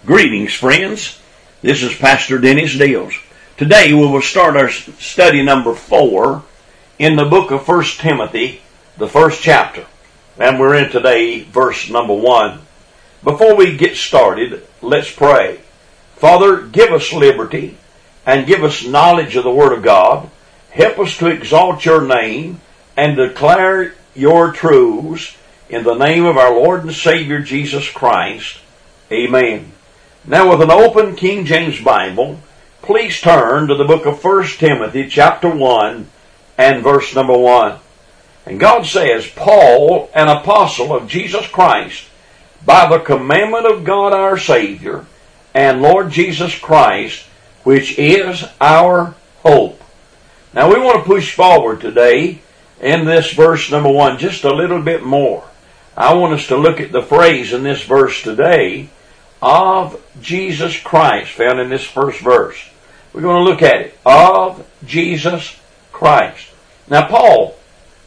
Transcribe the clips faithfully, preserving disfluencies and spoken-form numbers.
Greetings, friends. This is Pastor Dennis Dills. Today we will start our study number four in the book of First Timothy, the first chapter. And we're in today verse number one. Before we get started, let's pray. Father, give us liberty and give us knowledge of the Word of God. Help us to exalt your name and declare your truths in the name of our Lord and Savior Jesus Christ. Amen. Now, with an open King James Bible, please turn to the book of First Timothy chapter one and verse number one. And God says, Paul, an apostle of Jesus Christ, by the commandment of God our Savior and Lord Jesus Christ, which is our hope. Now, we want to push forward today in this verse number one just a little bit more. I want us to look at the phrase in this verse today, of Jesus Christ, found in this first verse. We're going to look at it. Of Jesus Christ. Now, Paul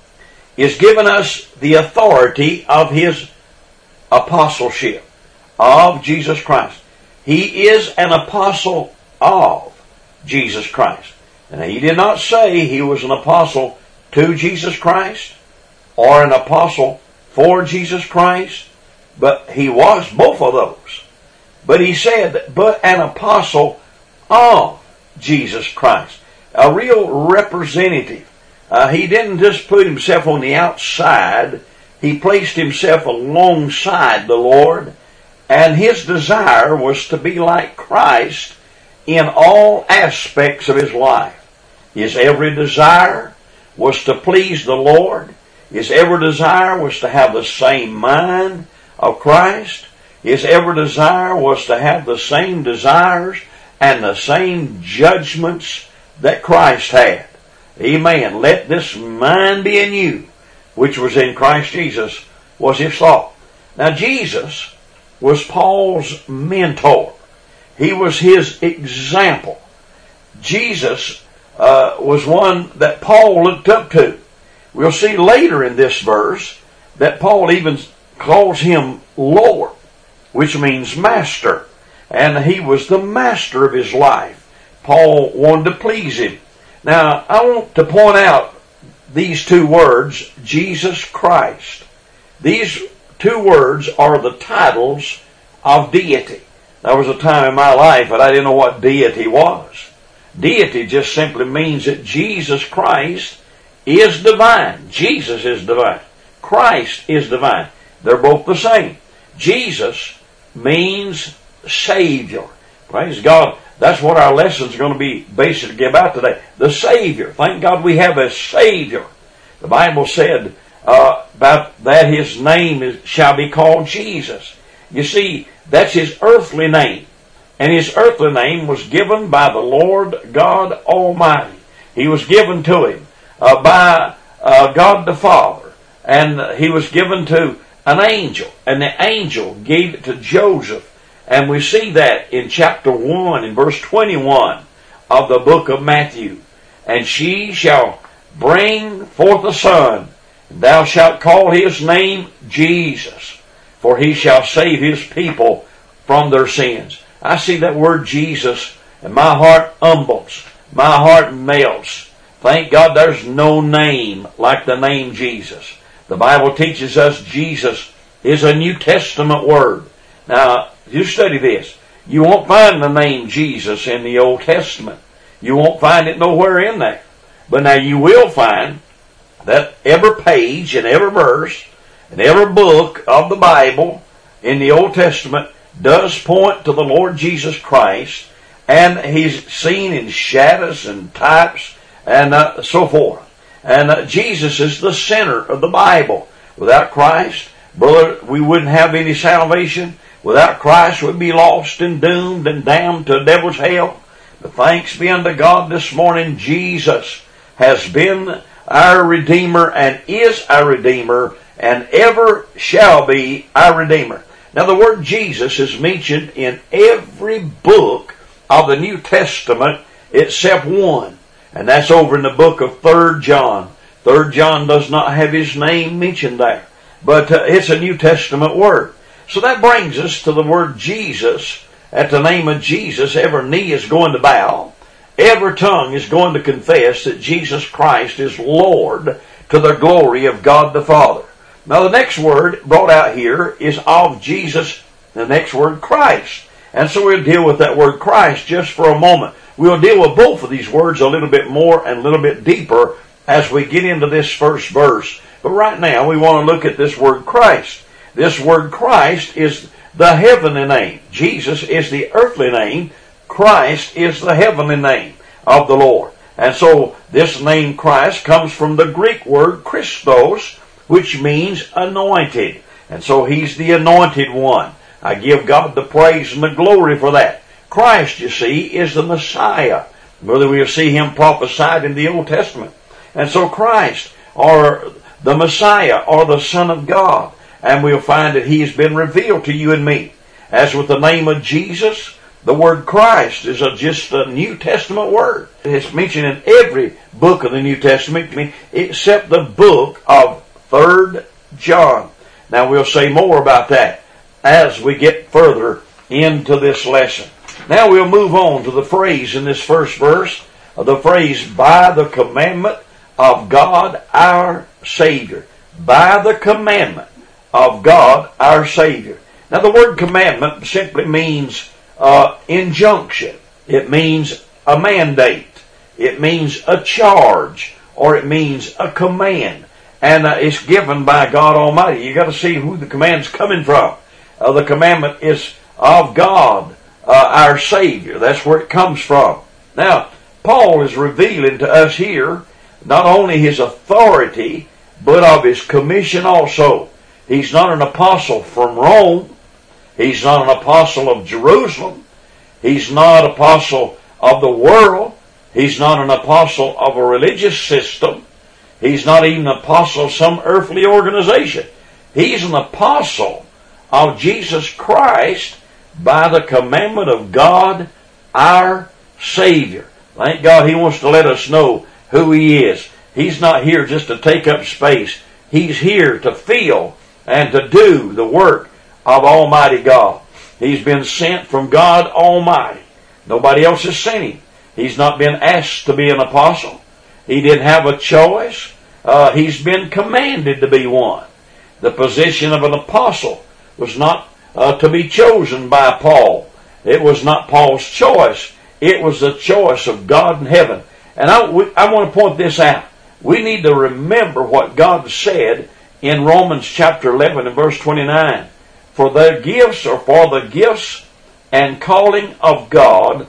is giving us the authority of his apostleship. Of Jesus Christ. He is an apostle of Jesus Christ. And he did not say he was an apostle to Jesus Christ or an apostle for Jesus Christ, but he was both of those. But he said, but an apostle of Jesus Christ. A real representative. Uh, he didn't just put himself on the outside. He placed himself alongside the Lord. And his desire was to be like Christ in all aspects of his life. His every desire was to please the Lord. His every desire was to have the same mind of Christ. His every desire was to have the same desires and the same judgments that Christ had. Amen. Let this mind be in you, which was in Christ Jesus, was his thought. Now, Jesus was Paul's mentor. He was his example. Jesus uh, was one that Paul looked up to. We'll see later in this verse that Paul even calls him Lord, which means master. And he was the master of his life. Paul wanted to please him. Now, I want to point out these two words, Jesus Christ. These two words are the titles of deity. There was a time in my life that I didn't know what deity was. Deity just simply means that Jesus Christ is divine. Jesus is divine. Christ is divine. They're both the same. Jesus means Savior. Praise God. That's what our lesson is going to be basically about today. The Savior. Thank God we have a Savior. The Bible said uh, about that his name is, shall be called Jesus. You see, that's his earthly name. And his earthly name was given by the Lord God Almighty. He was given to him uh, by uh, God the Father. And he was given to an angel, and the angel gave it to Joseph. And we see that in chapter one, in verse twenty-one of the book of Matthew. And she shall bring forth a son, and thou shalt call his name Jesus, for he shall save his people from their sins. I see that word Jesus, and my heart humbles, my heart melts. Thank God there's no name like the name Jesus. The Bible teaches us Jesus is a New Testament word. Now, you study this. You won't find the name Jesus in the Old Testament. You won't find it nowhere in there. But now you will find that every page and every verse and every book of the Bible in the Old Testament does point to the Lord Jesus Christ, and he's seen in shadows and types and uh, so forth. And uh, Jesus is the center of the Bible. Without Christ, brother, we wouldn't have any salvation. Without Christ, we'd be lost and doomed and damned to the devil's hell. But thanks be unto God this morning, Jesus has been our Redeemer and is our Redeemer and ever shall be our Redeemer. Now, the word Jesus is mentioned in every book of the New Testament except one. And that's over in the book of Third John. Third John does not have his name mentioned there. But uh, it's a New Testament word. So that brings us to the word Jesus at the name of Jesus, every knee is going to bow. Every tongue is going to confess that Jesus Christ is Lord to the glory of God the Father. Now the next word brought out here is of Jesus, the next word, Christ. And so we'll deal with that word Christ just for a moment. We'll deal with both of these words a little bit more and a little bit deeper as we get into this first verse. But right now we want to look at this word Christ. This word Christ is the heavenly name. Jesus is the earthly name. Christ is the heavenly name of the Lord. And so this name Christ comes from the Greek word Christos, which means anointed. And so he's the anointed one. I give God the praise and the glory for that. Christ, you see, is the Messiah. Whether we see him prophesied in the Old Testament. And so Christ, or the Messiah, or the Son of God. And we'll find that he has been revealed to you and me. As with the name of Jesus, the word Christ is a, just a New Testament word. It's mentioned in every book of the New Testament except the book of Third John. Now we'll say more about that as we get further into this lesson. Now we'll move on to the phrase in this first verse, the phrase, by the commandment of God our Savior. By the commandment of God our Savior. Now the word commandment simply means uh, injunction. It means a mandate. It means a charge. Or it means a command. And uh, it's given by God Almighty. You got to see who the command's coming from. Uh, the commandment is of God, uh, our Savior. That's where it comes from. Now, Paul is revealing to us here not only his authority, but of his commission also. He's not an apostle from Rome. He's not an apostle of Jerusalem. He's not an apostle of the world. He's not an apostle of a religious system. He's not even an apostle of some earthly organization. He's an apostle of Jesus Christ by the commandment of God, our Savior. Thank God he wants to let us know who he is. He's not here just to take up space. He's here to fill and to do the work of Almighty God. He's been sent from God Almighty. Nobody else has sent him. He's not been asked to be an apostle. He didn't have a choice. Uh, he's been commanded to be one. The position of an apostle was not uh, to be chosen by Paul. It was not Paul's choice. It was the choice of God in heaven. And I, we, I want to point this out. We need to remember what God said in Romans chapter eleven and verse twenty-nine. For the gifts, or for the gifts and calling of God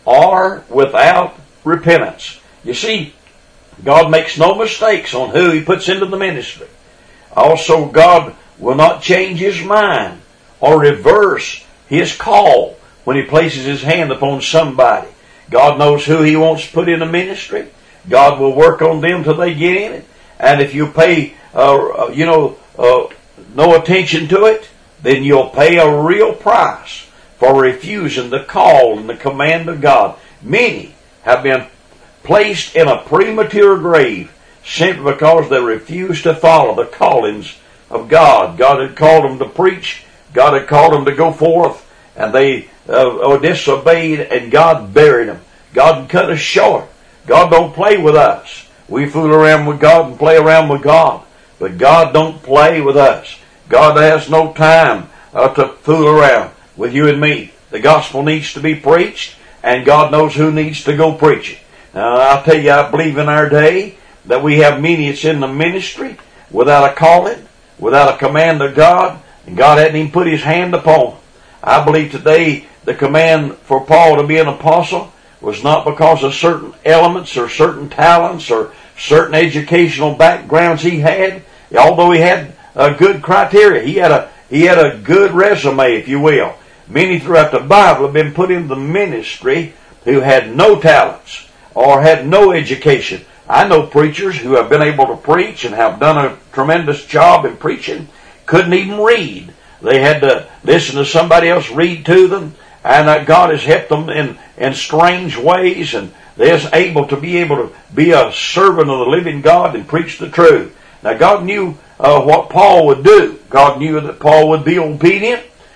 are without repentance. You see, God makes no mistakes on who he puts into the ministry. Also, God will not change his mind or reverse his call when he places his hand upon somebody. God knows who he wants to put in the ministry. God will work on them till they get in it. And if you pay, uh, you know, uh, no attention to it, then you'll pay a real price for refusing the call and the command of God. Many have been placed in a premature grave simply because they refused to follow the callings of God. God had called them to preach. God had called them to go forth, and they uh, disobeyed, and God buried them. God cut us short. God don't play with us. We fool around with God and play around with God, but God don't play with us. God has no time uh, to fool around with you and me. The gospel needs to be preached, and God knows who needs to go preach it. Now, I'll tell you, I believe in our day that we have many that's in the ministry without a calling, without a command of God, and God hadn't even put his hand upon them. I believe today the command for Paul to be an apostle was not because of certain elements or certain talents or certain educational backgrounds he had, although he had a good criteria. He had a he had a good resume, if you will. Many throughout the Bible have been put into the ministry who had no talents or had no education. I know preachers who have been able to preach and have done a tremendous job in preaching, couldn't even read. They had to listen to somebody else read to them, and uh, God has helped them in, in strange ways, and they're able to be able to be a servant of the living God and preach the truth. Now, God knew uh, what Paul would do. God knew that Paul would be obedient.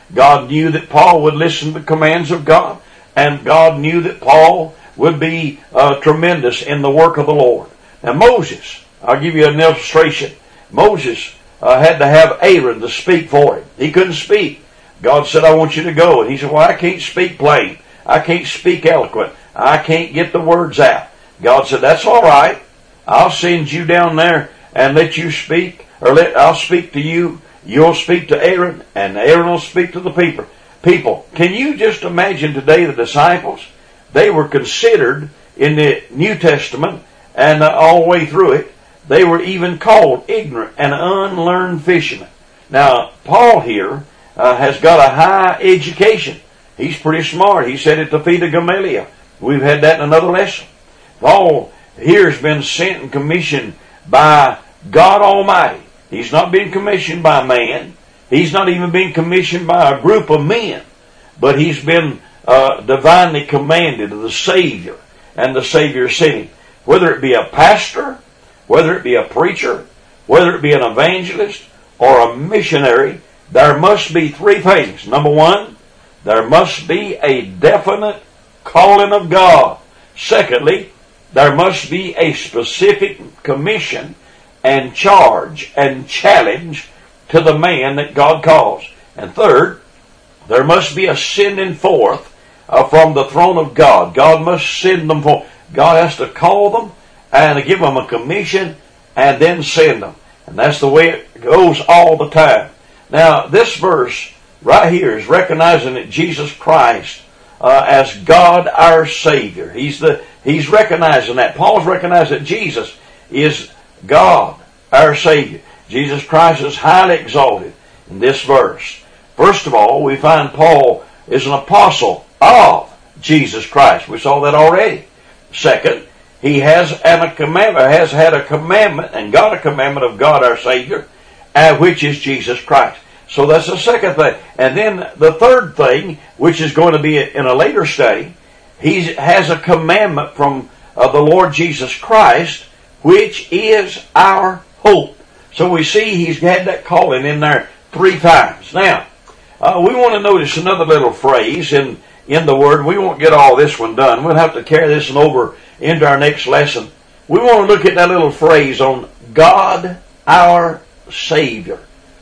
God knew that Paul would listen to the commands of God, and God knew that Paul would be uh, tremendous in the work of the Lord. Now Moses, I'll give you an illustration. Moses uh, had to have Aaron to speak for him. He couldn't speak. God said, I want you to go. And he said, well, I can't speak plain. I can't speak eloquent. I can't get the words out. God said, that's all right. I'll send you down there and let you speak, or let I'll speak to you. You'll speak to Aaron, and Aaron will speak to the people. People, can you just imagine today the disciples? They were considered in the New Testament and uh, all the way through it, they were even called ignorant and unlearned fishermen. Now, Paul here uh, has got a high education. He's pretty smart. He said at the feet of Gamaliel. We've had that in another lesson. Paul here has been sent and commissioned by God Almighty. He's not being commissioned by man. He's not even being commissioned by a group of men. But he's been uh, divinely commanded of the Savior, and the Savior sent him. Whether it be a pastor, whether it be a preacher, whether it be an evangelist or a missionary, there must be three things. Number one, there must be a definite calling of God. Secondly, there must be a specific commission and charge and challenge to the man that God calls. And third, there must be a sending forth uh, from the throne of God. God must send them forth. God has to call them and give them a commission and then send them. And that's the way it goes all the time. Now, this verse right here is recognizing that Jesus Christ uh, as God our Savior. He's the He's recognizing that. Paul's recognizing that Jesus is God our Savior. Jesus Christ is highly exalted in this verse. First of all, we find Paul is an apostle of Jesus Christ. We saw that already. Second, he has a commandment, has had a commandment and got a commandment of God our Savior, uh, which is Jesus Christ. So that's the second thing. And then the third thing, which is going to be in a later study, he has a commandment from uh, the Lord Jesus Christ, which is our hope. So we see he's had that calling in there three times. Now, uh, we want to notice another little phrase in, in the Word. We won't get all this one done. We'll have to carry this one over into our next lesson. We want to look at that little phrase on God our Savior.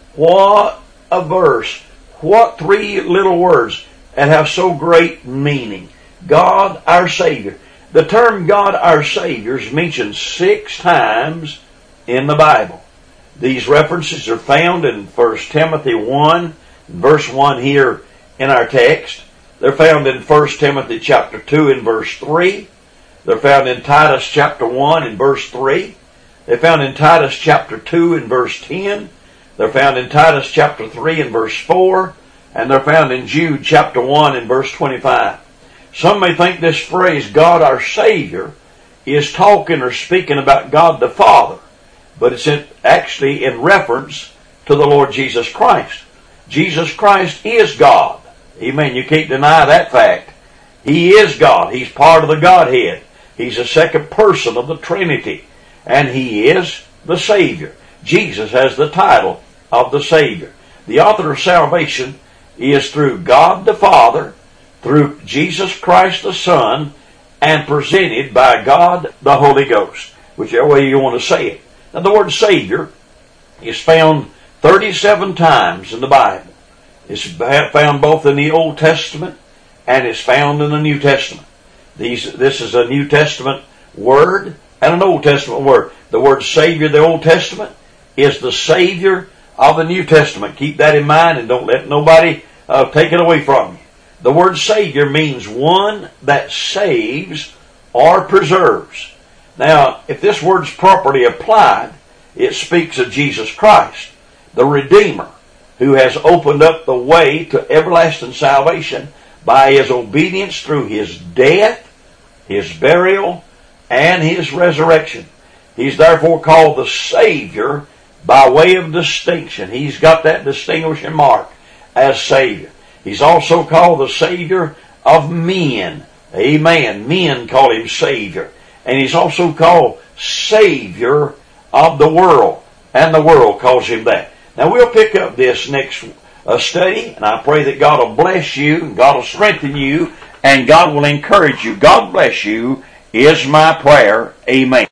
What a verse. What three little words that have so great meaning. God our Savior. The term God our Savior is mentioned six times in the Bible. These references are found in First Timothy one, verse one here in our text. They're found in First Timothy chapter two and verse three. They're found in Titus chapter one and verse three. They're found in Titus chapter two and verse ten. They're found in Titus chapter three and verse four. And they're found in Jude chapter one and verse twenty-five. Some may think this phrase, God our Savior, is talking or speaking about God the Father. But it's in, actually in reference to the Lord Jesus Christ. Jesus Christ is God. Amen. You can't deny that fact. He is God. He's part of the Godhead. He's the second person of the Trinity. And He is the Savior. Jesus has the title of the Savior. The author of salvation is through God the Father, through Jesus Christ the Son, and presented by God the Holy Ghost, whichever way you want to say it. Now, the word Savior is found thirty-seven times in the Bible. It's found both in the Old Testament and it's found in the New Testament. These, this is a New Testament word and an Old Testament word. The word Savior, the Old Testament, is the Savior of the New Testament. Keep that in mind and don't let nobody uh, take it away from you. The word Savior means one that saves or preserves. Now, if this word's properly applied, it speaks of Jesus Christ, the Redeemer, who has opened up the way to everlasting salvation by His obedience through His death, His burial, and His resurrection. He's therefore called the Savior by way of distinction. He's got that distinguishing mark as Savior. He's also called the Savior of men. Amen. Men call Him Savior. And He's also called Savior of the world. And the world calls Him that. Now we'll pick up this next uh, study, and I pray that God will bless you, and God will strengthen you, and God will encourage you. God bless you is my prayer. Amen.